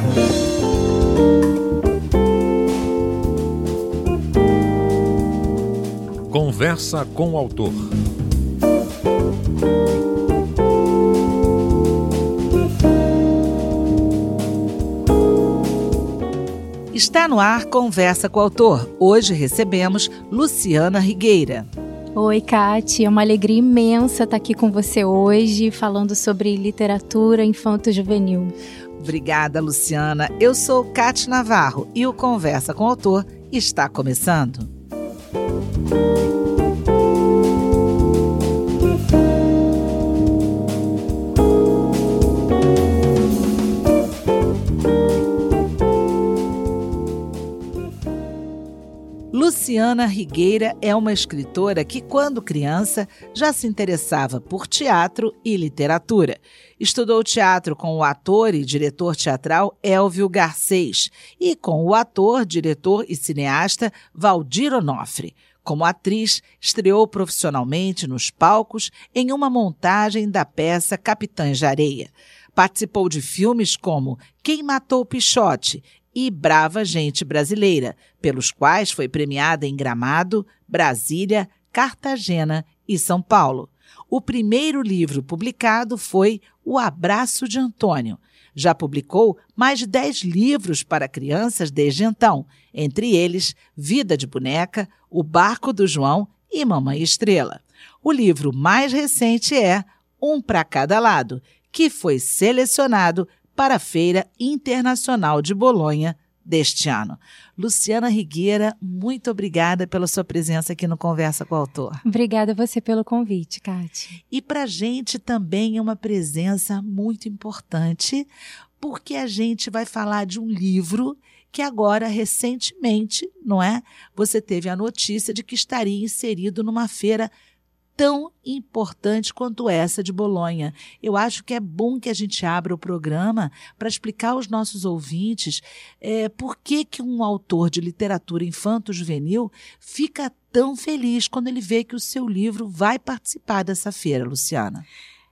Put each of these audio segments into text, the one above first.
Conversa com o autor. Está no ar Conversa com o Autor. Hoje recebemos Luciana Higueira. Oi, Kati. É uma alegria imensa estar aqui com você hoje, falando sobre literatura infanto-juvenil. Obrigada, Luciana. Eu sou Kati Navarro e o Conversa com o Autor está começando. Luciana Higueira é uma escritora que, quando criança, já se interessava por teatro e literatura. Estudou teatro com o ator e diretor teatral Élvio Garcês e com o ator, diretor e cineasta Valdir Onofre. Como atriz, estreou profissionalmente nos palcos em uma montagem da peça Capitães de Areia. Participou de filmes como Quem Matou Pichote e Brava Gente Brasileira, pelos quais foi premiada em Gramado, Brasília, Cartagena e São Paulo. O primeiro livro publicado foi O Abraço de Antônio. Já publicou mais de 10 livros para crianças desde então, entre eles Vida de Boneca, O Barco do João e Mamãe Estrela. O livro mais recente é Um para Cada Lado, que foi selecionado para a Feira Internacional de Bolonha deste ano. Luciana Higueira, muito obrigada pela sua presença aqui no Conversa com o Autor. Obrigada a você pelo convite, Kati. E para a gente também é uma presença muito importante, porque a gente vai falar de um livro que agora, recentemente, não é? Você teve a notícia de que estaria inserido numa feira tão importante quanto essa de Bolonha. Eu acho que é bom que a gente abra o programa para explicar aos nossos ouvintes por que um autor de literatura infanto-juvenil fica tão feliz quando ele vê que o seu livro vai participar dessa feira, Luciana.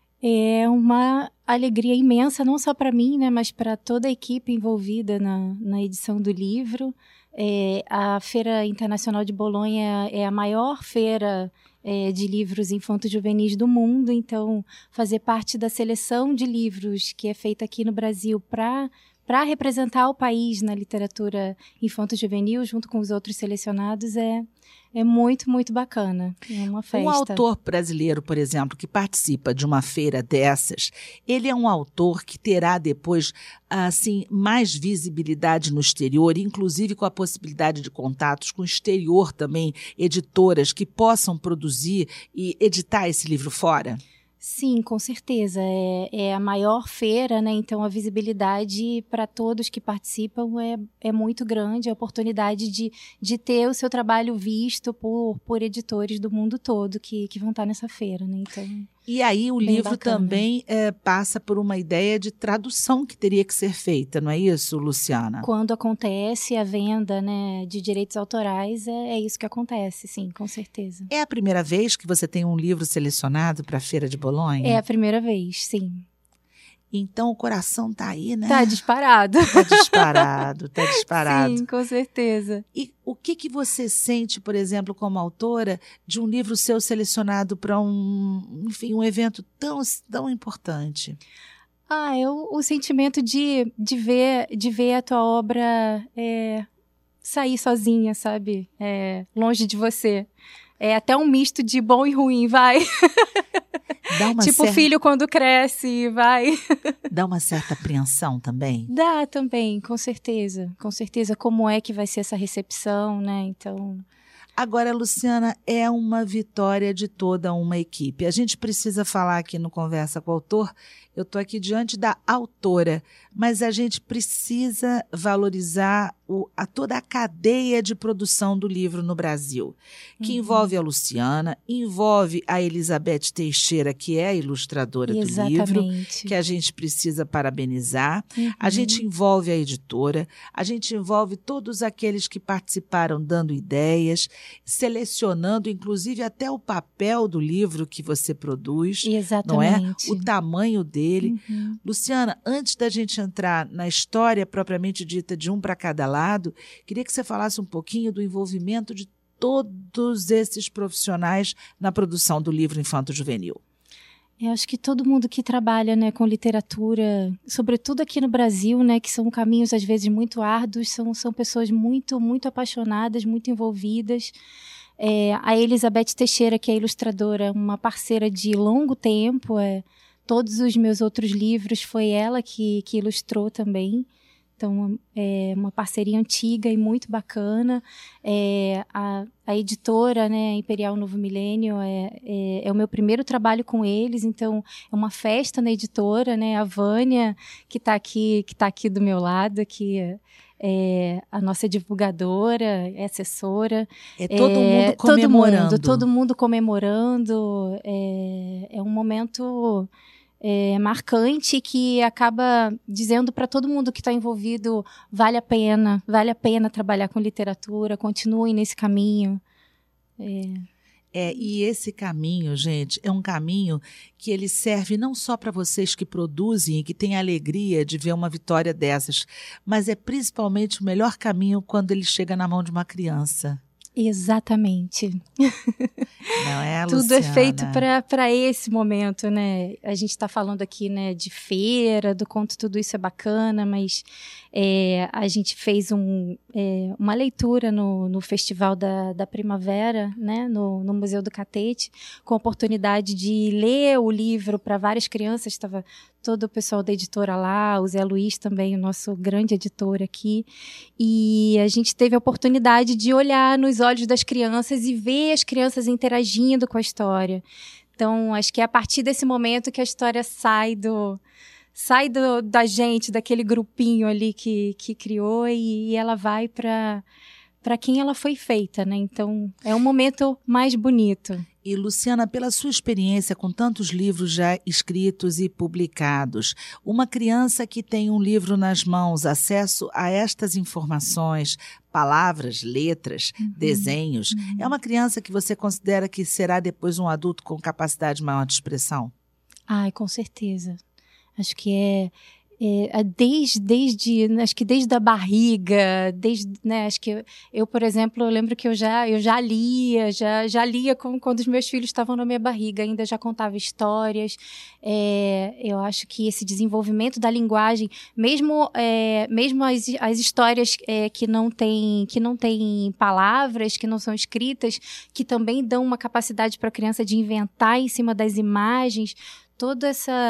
É uma alegria imensa, não só para mim, né, mas para toda a equipe envolvida na edição do livro. A Feira Internacional de Bolonha é a maior feira de livros infanto-juvenis do mundo, então fazer parte da seleção de livros que é feita aqui no Brasil para representar o país na literatura infanto-juvenil, junto com os outros selecionados, é muito, muito bacana. É uma festa. Um autor brasileiro, por exemplo, que participa de uma feira dessas, ele é um autor que terá depois assim, mais visibilidade no exterior, inclusive com a possibilidade de contatos com o exterior também, editoras que possam produzir e editar esse livro fora? Sim, com certeza. É a maior feira, né? Então a visibilidade para todos que participam é muito grande, a oportunidade de ter o seu trabalho visto por editores do mundo todo que vão estar nessa feira, né? Então, e aí o livro bacana. Também passa por uma ideia de tradução que teria que ser feita, não é isso, Luciana? Quando acontece a venda, né, de direitos autorais, é isso que acontece, sim, com certeza. É a primeira vez que você tem um livro selecionado para a Feira de Bolonha? É a primeira vez, sim. Então o coração tá aí, né? Tá disparado. Tá disparado. Sim, com certeza. E o que você sente, por exemplo, como autora, de um livro seu selecionado para um evento tão importante? O sentimento de ver a tua obra sair sozinha, sabe? Longe de você. É até um misto de bom e ruim, vai. Tipo filho quando cresce, vai. Dá uma certa apreensão também? Dá também, com certeza. Com certeza, como é que vai ser essa recepção, né? Então... Agora, Luciana, é uma vitória de toda uma equipe. A gente precisa falar aqui no Conversa com o Autor, eu estou aqui diante da autora, mas a gente precisa valorizar toda a cadeia de produção do livro no Brasil, que envolve a Luciana, envolve a Elizabeth Teixeira, que é a ilustradora do livro, que a gente precisa parabenizar. A gente envolve a editora, a gente envolve todos aqueles que participaram dando ideias, selecionando, inclusive, até o papel do livro que você produz. Exatamente. Não é? O tamanho dele. dele. Luciana, antes da gente entrar na história propriamente dita de Um para Cada Lado, queria que você falasse um pouquinho do envolvimento de todos esses profissionais na produção do livro infanto-juvenil. Eu acho que todo mundo que trabalha, né, com literatura, sobretudo aqui no Brasil, né, que são caminhos às vezes muito árduos, são pessoas muito, muito apaixonadas, muito envolvidas. A Elizabeth Teixeira, que é ilustradora, uma parceira de longo tempo, todos os meus outros livros foi ela que ilustrou também. Então, é uma parceria antiga e muito bacana. A editora, né, Imperial Novo Milênio, é o meu primeiro trabalho com eles, então é uma festa na editora, né? A Vânia, que está aqui do meu lado, que é a nossa divulgadora, é assessora. Todo mundo comemorando. Todo mundo comemorando. É um momento marcante que acaba dizendo para todo mundo que está envolvido, vale a pena trabalhar com literatura, continuem nesse caminho. E esse caminho, gente, é um caminho que ele serve não só para vocês que produzem e que têm a alegria de ver uma vitória dessas, mas é principalmente o melhor caminho quando ele chega na mão de uma criança. Exatamente. Não é, Luciana? Tudo é feito para esse momento, né? A gente está falando aqui, né, de feira, do quanto tudo isso é bacana, mas a gente fez uma leitura no Festival da Primavera, né, no Museu do Catete, com a oportunidade de ler o livro para várias crianças. Estava todo o pessoal da editora lá, o Zé Luiz também, o nosso grande editor aqui, e a gente teve a oportunidade de olhar nos olhos das crianças e ver as crianças interagindo com a história. Então, acho que é a partir desse momento que a história sai da gente, daquele grupinho ali que criou, e ela vai para quem ela foi feita, né? Então, é um momento mais bonito. E, Luciana, pela sua experiência com tantos livros já escritos e publicados, uma criança que tem um livro nas mãos, acesso a estas informações, palavras, letras, desenhos, é uma criança que você considera que será depois um adulto com capacidade maior de expressão? Ai, com certeza. Acho que acho que desde a barriga, né, acho que eu, por exemplo, eu lembro que eu já lia quando os meus filhos estavam na minha barriga, ainda já contava histórias. Eu acho que esse desenvolvimento da linguagem, mesmo as histórias que não têm palavras, que não são escritas, que também dão uma capacidade para a criança de inventar em cima das imagens, todo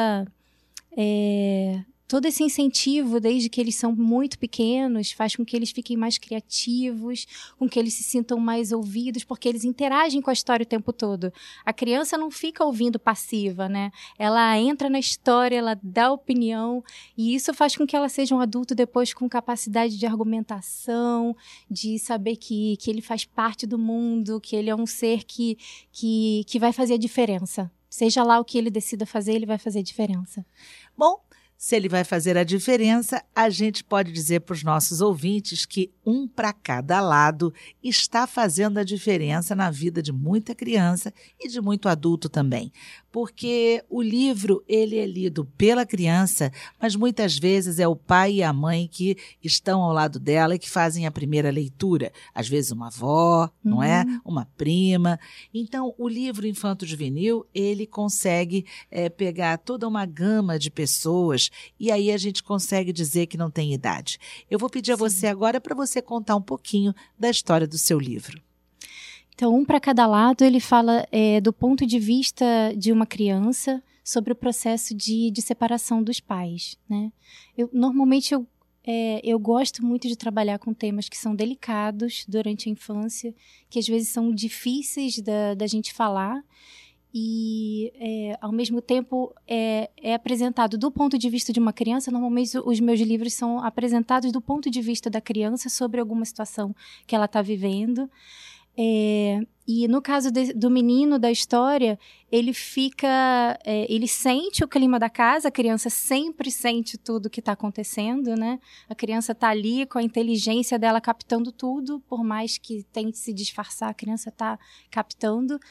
esse incentivo, desde que eles são muito pequenos, faz com que eles fiquem mais criativos, com que eles se sintam mais ouvidos, porque eles interagem com a história o tempo todo. A criança não fica ouvindo passiva, né? Ela entra na história, ela dá opinião, e isso faz com que ela seja um adulto depois com capacidade de argumentação, de saber que ele faz parte do mundo, que ele é um ser que vai fazer a diferença. Seja lá o que ele decida fazer, ele vai fazer a diferença. Bom, se ele vai fazer a diferença, a gente pode dizer para os nossos ouvintes que Um para Cada Lado está fazendo a diferença na vida de muita criança e de muito adulto também. Porque o livro, ele é lido pela criança, mas muitas vezes é o pai e a mãe que estão ao lado dela e que fazem a primeira leitura. Às vezes uma avó, não é? Uma prima. Então, o livro infanto-juvenil, ele consegue pegar toda uma gama de pessoas, e aí a gente consegue dizer que não tem idade. Eu vou pedir a você agora para você contar um pouquinho da história do seu livro. Então, Um para Cada Lado, ele fala do ponto de vista de uma criança sobre o processo de separação dos pais, né? Normalmente eu gosto muito de trabalhar com temas que são delicados durante a infância, que às vezes são difíceis da gente falar, e ao mesmo tempo é apresentado do ponto de vista de uma criança. Normalmente os meus livros são apresentados do ponto de vista da criança sobre alguma situação que ela está vivendo. E no caso do menino da história, ele sente o clima da casa, a criança sempre sente tudo que está acontecendo, né? A criança está ali com a inteligência dela captando tudo, por mais que tente se disfarçar, a criança está captando.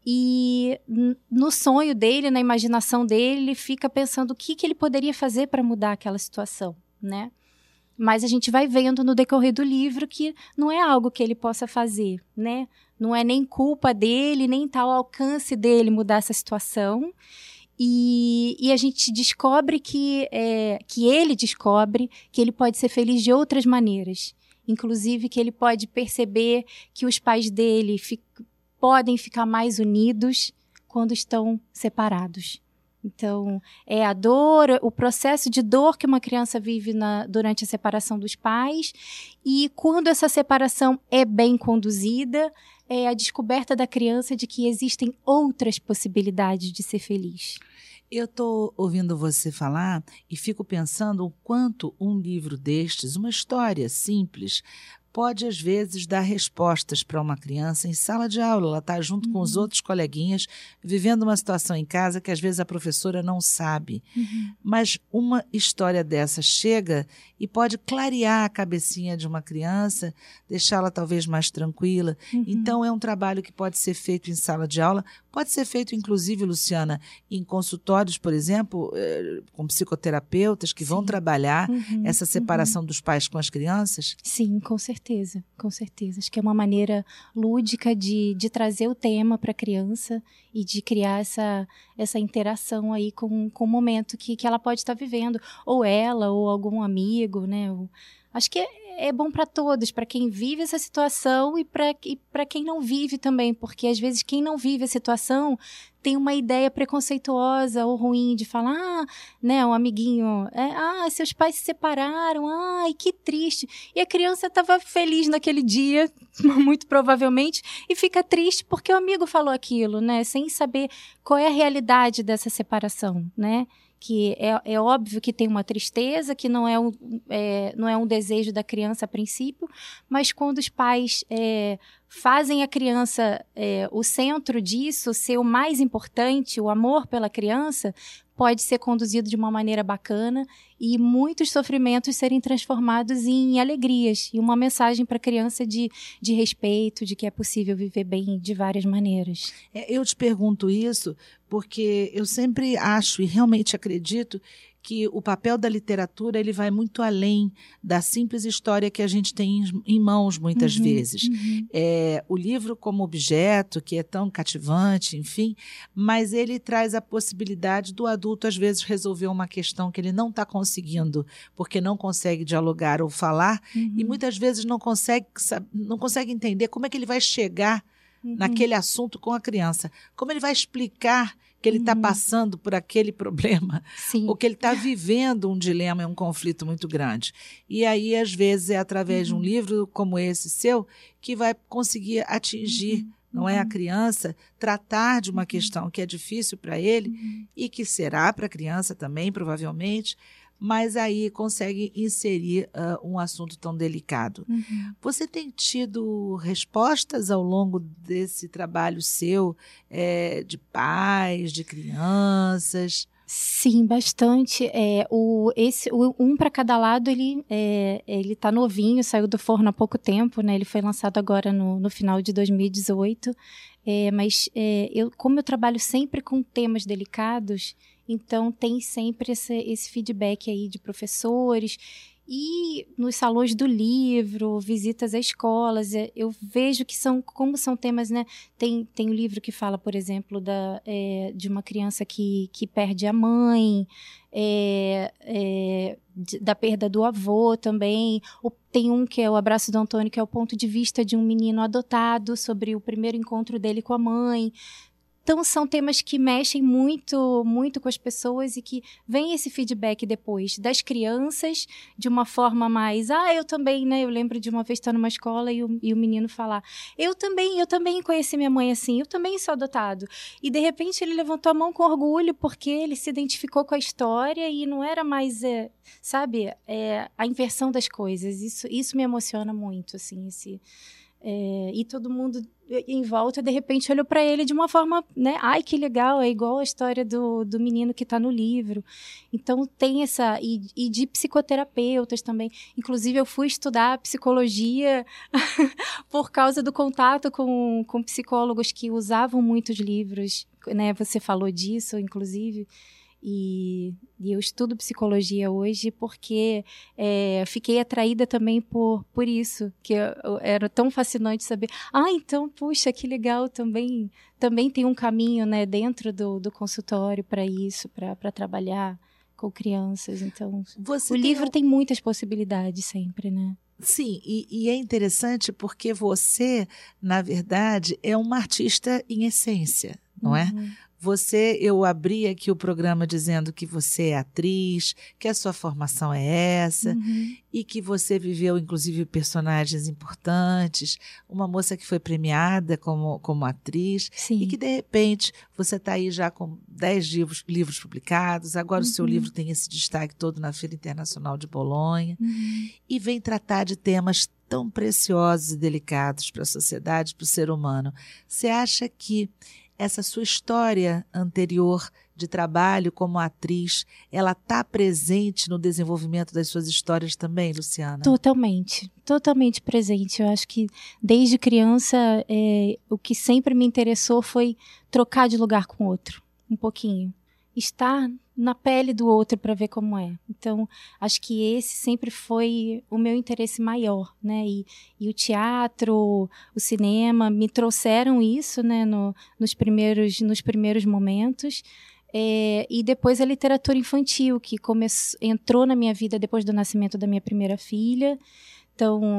E no sonho dele, na imaginação dele, ele fica pensando o que ele poderia fazer para mudar aquela situação, né? Mas a gente vai vendo no decorrer do livro que não é algo que ele possa fazer, né? Não é nem culpa dele, nem tal alcance dele mudar essa situação. E a gente descobre que ele descobre que ele pode ser feliz de outras maneiras. Inclusive que ele pode perceber que os pais dele podem ficar mais unidos quando estão separados. Então, é a dor, o processo de dor que uma criança vive durante a separação dos pais, e quando essa separação é bem conduzida, é a descoberta da criança de que existem outras possibilidades de ser feliz. Eu estou ouvindo você falar e fico pensando o quanto um livro destes, uma história simples, pode, às vezes, dar respostas para uma criança em sala de aula. Ela está junto com os outros coleguinhas, vivendo uma situação em casa que, às vezes, a professora não sabe. Mas uma história dessa chega e pode clarear a cabecinha de uma criança, deixá-la talvez mais tranquila. Então, é um trabalho que pode ser feito em sala de aula, pode ser feito, inclusive, Luciana, em consultórios, por exemplo, com psicoterapeutas que vão trabalhar essa separação dos pais com as crianças? Sim, com certeza. Com certeza. Acho que é uma maneira lúdica de trazer o tema para a criança e de criar essa interação aí com o momento que ela pode estar vivendo. Ou ela, ou algum amigo, né? Acho que é bom para todos, para quem vive essa situação e para quem não vive também, porque às vezes quem não vive a situação tem uma ideia preconceituosa ou ruim de falar, né, um amiguinho, seus pais se separaram, ai, que triste. E a criança estava feliz naquele dia, muito provavelmente, e fica triste porque o amigo falou aquilo, né, sem saber qual é a realidade dessa separação, né? Que é óbvio que tem uma tristeza, que não é um desejo da criança a princípio, mas quando os pais fazem a criança o centro disso, ser o mais importante, o amor pela criança, pode ser conduzido de uma maneira bacana e muitos sofrimentos serem transformados em alegrias e uma mensagem para a criança de respeito, de que é possível viver bem de várias maneiras. Eu te pergunto isso porque eu sempre acho e realmente acredito que o papel da literatura ele vai muito além da simples história que a gente tem em mãos muitas vezes. O livro como objeto, que é tão cativante, enfim, mas ele traz a possibilidade do adulto, às vezes, resolver uma questão que ele não está conseguindo, porque não consegue dialogar ou falar, e muitas vezes não consegue entender como é que ele vai chegar naquele assunto com a criança. Como ele vai explicar que ele está passando por aquele problema, ou que ele está vivendo um dilema e um conflito muito grande. E aí, às vezes, é através de um livro como esse seu que vai conseguir atingir, não é, a criança, tratar de uma questão que é difícil para ele e que será para a criança também, provavelmente, mas aí consegue inserir um assunto tão delicado. Você tem tido respostas ao longo desse trabalho seu, de pais, de crianças? Sim, bastante. Um para cada lado, ele está novinho, saiu do forno há pouco tempo, né? Ele foi lançado agora no final de 2018. Mas como eu trabalho sempre com temas delicados, então tem sempre esse feedback aí de professores. E nos salões do livro, visitas a escolas, eu vejo que como são temas, né? Tem um livro que fala, por exemplo, de uma criança que perde a mãe, da perda do avô também. Tem um que é o Abraço do Antônio, que é o ponto de vista de um menino adotado sobre o primeiro encontro dele com a mãe. Então, são temas que mexem muito, muito com as pessoas e que vem esse feedback depois das crianças de uma forma mais... eu também, né? Eu lembro de uma vez estar numa escola e o menino falar, eu também conheci minha mãe assim, eu também sou adotado. E, de repente, ele levantou a mão com orgulho porque ele se identificou com a história e não era mais, a inversão das coisas. Isso me emociona muito, assim, E todo mundo em volta, de repente, olhou para ele de uma forma, né? Ai, que legal, é igual a história do menino que está no livro. Então, tem essa... E de psicoterapeutas também. Inclusive, eu fui estudar psicologia por causa do contato com psicólogos que usavam muitos livros, né? Você falou disso, inclusive. E eu estudo psicologia hoje porque fiquei atraída também por isso, que era tão fascinante saber. Então, puxa, que legal, também tem um caminho, né, dentro do consultório para isso, para trabalhar com crianças. Então, o livro tem muitas possibilidades sempre, né? Sim, e é interessante porque você, na verdade, é uma artista em essência, não é? Eu abri aqui o programa dizendo que você é atriz, que a sua formação é essa, e que você viveu, inclusive, personagens importantes, uma moça que foi premiada como atriz, Sim. E que, de repente, você está aí já com 10 livros publicados, agora o seu livro tem esse destaque todo na Feira Internacional de Bolonha, e vem tratar de temas tão preciosos e delicados para a sociedade, para o ser humano. Você acha que essa sua história anterior de trabalho como atriz, ela está presente no desenvolvimento das suas histórias também, Luciana? Totalmente presente. Eu acho que desde criança o que sempre me interessou foi trocar de lugar com o outro, um pouquinho. Estar na pele do outro para ver como é. Então, acho que esse sempre foi o meu interesse maior, né? E o teatro, o cinema me trouxeram isso, né? Nos primeiros momentos. E depois a literatura infantil, que entrou na minha vida depois do nascimento da minha primeira filha. Então,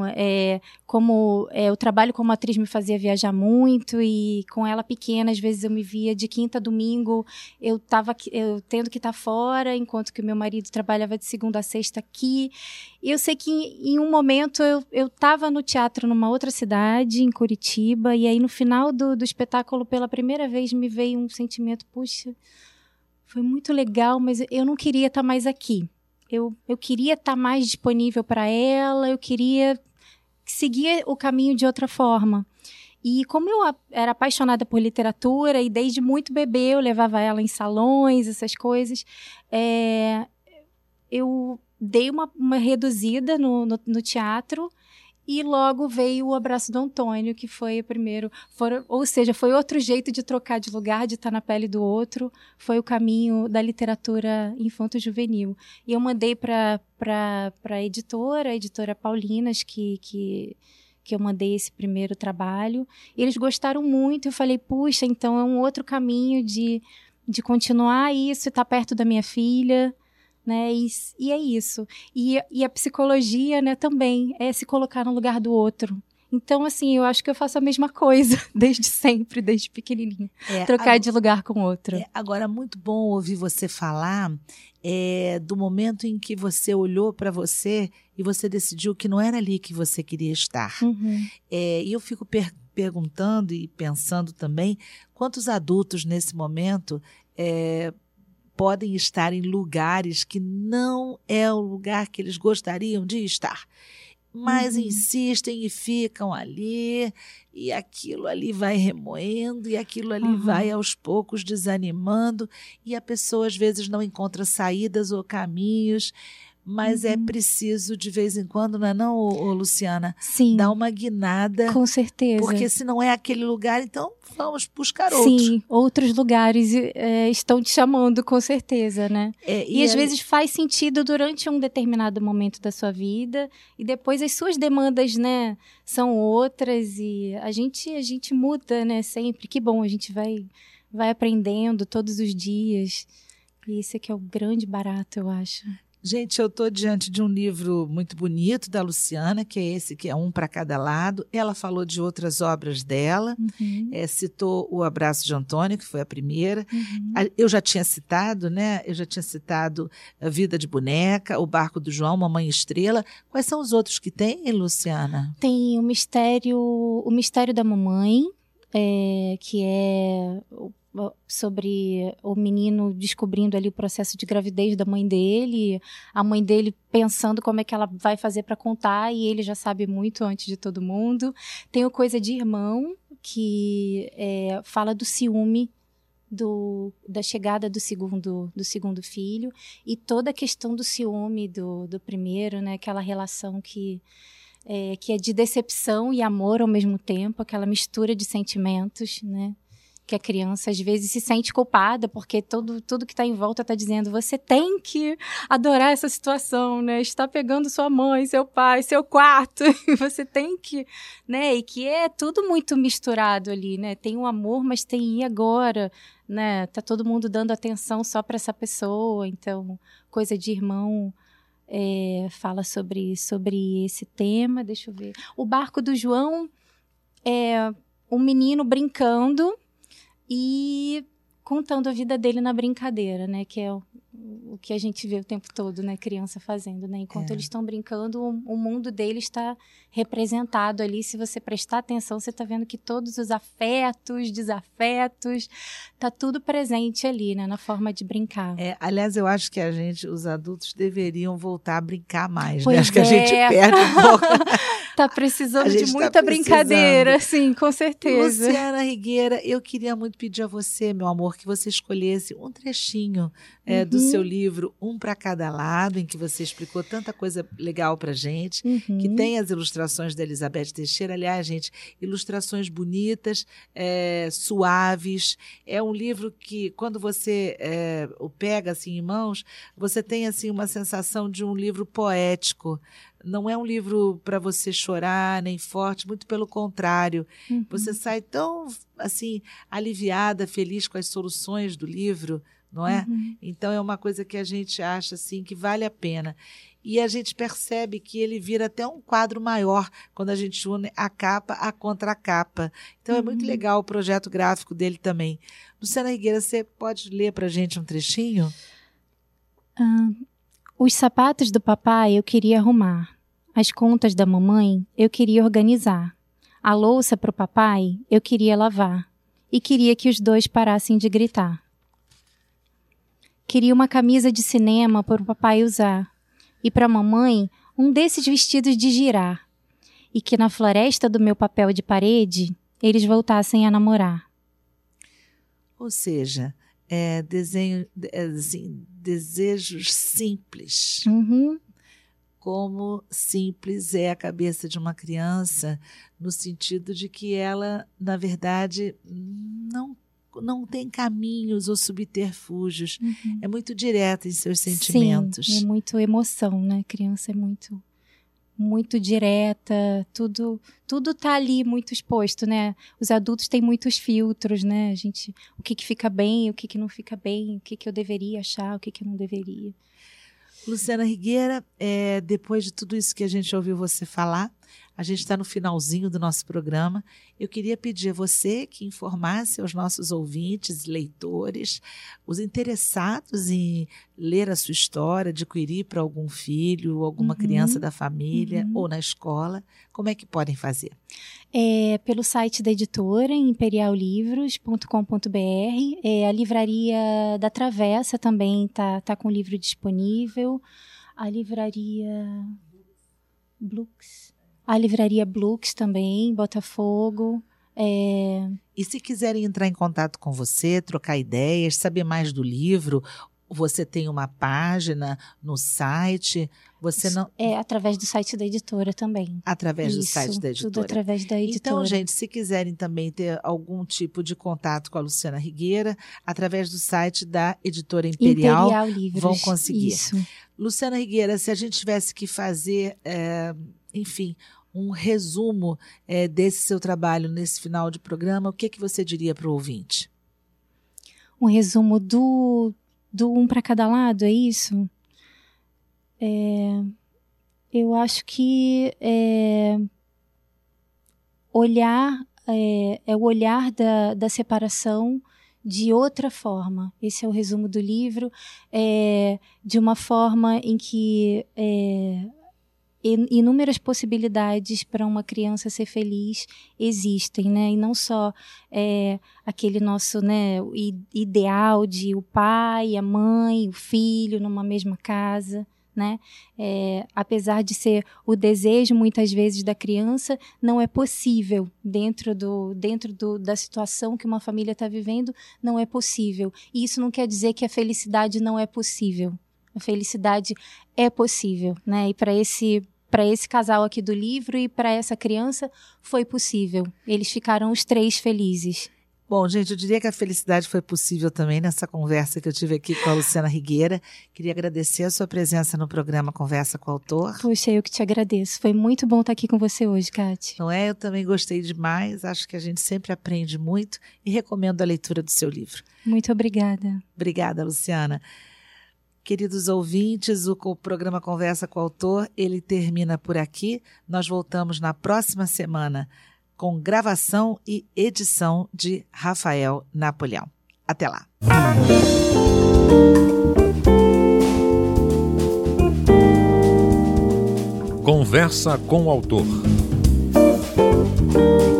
o trabalho como atriz me fazia viajar muito, e com ela pequena, às vezes eu me via de quinta a domingo, eu tendo que estar fora, enquanto que o meu marido trabalhava de segunda a sexta aqui. E eu sei que em um momento eu estava no teatro numa outra cidade, em Curitiba, e aí no final do espetáculo, pela primeira vez, me veio um sentimento, puxa, foi muito legal, mas eu não queria estar mais aqui. Eu queria estar mais disponível para ela, eu queria seguir o caminho de outra forma. E como eu era apaixonada por literatura, e desde muito bebê eu levava ela em salões, essas coisas, eu dei uma reduzida no teatro, e logo veio O Abraço do Antônio, que foi o primeiro. Ou seja, foi outro jeito de trocar de lugar, de estar na pele do outro. Foi o caminho da literatura infanto-juvenil. E eu mandei para a editora Paulinas, que eu mandei esse primeiro trabalho. E eles gostaram muito. Eu falei, puxa, então é um outro caminho de continuar isso, estar perto da minha filha. Né? E é isso. E a psicologia, né, também é se colocar no lugar do outro. Então, assim, eu acho que eu faço a mesma coisa desde sempre, desde pequenininha. Trocar de lugar com o outro. Agora, muito bom ouvir você falar do momento em que você olhou para você e você decidiu que não era ali que você queria estar. E eu fico perguntando e pensando também quantos adultos nesse momento podem estar em lugares que não é o lugar que eles gostariam de estar. Mas insistem e ficam ali, e aquilo ali vai remoendo, e aquilo ali vai aos poucos desanimando, e a pessoa às vezes não encontra saídas ou caminhos, mas é preciso de vez em quando, não é não, Luciana? Sim. Dar uma guinada. Com certeza. Porque se não é aquele lugar, então vamos buscar outro. Sim, outros lugares estão te chamando, com certeza, né? E às vezes faz sentido durante um determinado momento da sua vida, e depois as suas demandas, né, são outras, e a gente muda, né, sempre. Que bom, a gente vai aprendendo todos os dias. E esse aqui é o grande barato, eu acho. Gente, eu estou diante de um livro muito bonito da Luciana, que é esse, que é um para cada lado. Ela falou de outras obras dela, citou O Abraço de Antônio, que foi a primeira. Eu já tinha citado, né? A Vida de Boneca, O Barco do João, Mamãe Estrela. Quais são os outros que tem, Luciana? Tem o Mistério da Mamãe, que é sobre o menino descobrindo ali o processo de gravidez da mãe dele, a mãe dele pensando como é que ela vai fazer para contar, e ele já sabe muito antes de todo mundo. Tem o Coisa de Irmão, que fala do ciúme da chegada do segundo filho, e toda a questão do ciúme do primeiro, né? Aquela relação que é de decepção e amor ao mesmo tempo, aquela mistura de sentimentos, né? Que a criança às vezes se sente culpada porque tudo que está em volta está dizendo: você tem que adorar essa situação, né? Está pegando sua mãe, seu pai, seu quarto, e você tem que, né? E que é tudo muito misturado ali, né? Tem o amor, mas tem e agora, né? Tá todo mundo dando atenção só para essa pessoa. Então, Coisa de Irmão fala sobre esse tema. Deixa eu ver. O Barco do João é um menino brincando e contando a vida dele na brincadeira, né? Que é o que a gente vê o tempo todo, né? Criança fazendo, né? Enquanto eles estão brincando, o mundo dele está representado ali. Se você prestar atenção, você está vendo que todos os afetos, desafetos, tá tudo presente ali, né? Na forma de brincar. Aliás, eu acho que os adultos deveriam voltar a brincar mais, pois né? Acho que a gente perde um pouco. Tá precisando de muita brincadeira, sim, com certeza. Luciana Higuera, eu queria muito pedir a você, meu amor, que você escolhesse um trechinho do seu livro, Um para Cada Lado, em que você explicou tanta coisa legal pra gente, que tem as ilustrações da Elizabeth Teixeira. Aliás, gente, ilustrações bonitas, suaves. É um livro que, quando você o pega assim em mãos, você tem assim uma sensação de um livro poético. Não é um livro para você chorar, nem forte, muito pelo contrário. Você sai tão, assim, aliviada, feliz com as soluções do livro, não é? Então, é uma coisa que a gente acha, assim, que vale a pena. E a gente percebe que ele vira até um quadro maior quando a gente une a capa à contracapa. Então, é muito legal o projeto gráfico dele também. Luciana Higuera, você pode ler para a gente um trechinho? Os sapatos do papai eu queria arrumar. As contas da mamãe eu queria organizar. A louça para o papai eu queria lavar. E queria que os dois parassem de gritar. Queria uma camisa de cinema para o papai usar. E para a mamãe, um desses vestidos de girar. E que na floresta do meu papel de parede, eles voltassem a namorar. Ou seja, desejos simples. Como simples é a cabeça de uma criança, no sentido de que ela, na verdade, não tem caminhos ou subterfúgios. É muito direta em seus sentimentos. Sim, é muito emoção, né? A criança é muito direta, tudo tá ali muito exposto, né? Os adultos têm muitos filtros, né? O que fica bem, o que não fica bem, o que eu deveria achar, o que eu não deveria. Luciana Higuera, depois de tudo isso que a gente ouviu você falar, a gente está no finalzinho do nosso programa. Eu queria pedir a você que informasse aos nossos ouvintes, leitores, os interessados em ler a sua história, adquirir para algum filho, alguma criança da família ou na escola, como é que podem fazer? Pelo site da editora, imperiallivros.com.br. A livraria da Travessa também tá com o livro disponível. A livraria Blux também, Botafogo. E se quiserem entrar em contato com você, trocar ideias, saber mais do livro, você tem uma página no site? Você não... através do site da editora também. Através do site da editora. Tudo através da editora. Então, gente, se quiserem também ter algum tipo de contato com a Luciana Higuera, através do site da editora Imperial Livros, vão conseguir. Isso. Luciana Higuera, se a gente tivesse que fazer, enfim, um resumo desse seu trabalho nesse final de programa, o que você diria para o ouvinte? Um resumo do Um para Cada Lado, é isso? Eu acho que o olhar da separação de outra forma. Esse é o resumo do livro, de uma forma em que inúmeras possibilidades para uma criança ser feliz existem, né? E não só aquele nosso, né, ideal de o pai, a mãe, o filho numa mesma casa, né? Apesar de ser o desejo muitas vezes da criança, não é possível dentro da situação que uma família está vivendo, não é possível. E isso não quer dizer que a felicidade não é possível. A felicidade é possível, né? E para esse casal aqui do livro e para essa criança foi possível. Eles ficaram os 3 felizes. Bom, gente, eu diria que a felicidade foi possível também nessa conversa que eu tive aqui com a Luciana Higueira. Queria agradecer a sua presença no programa Conversa com o Autor. Puxa, eu que te agradeço. Foi muito bom estar aqui com você hoje, Kati. Não é? Eu também gostei demais. Acho que a gente sempre aprende muito e recomendo a leitura do seu livro. Muito obrigada. Obrigada, Luciana. Queridos ouvintes, o programa Conversa com o Autor, ele termina por aqui. Nós voltamos na próxima semana com gravação e edição de Rafael Napoleão. Até lá! Conversa com o Autor.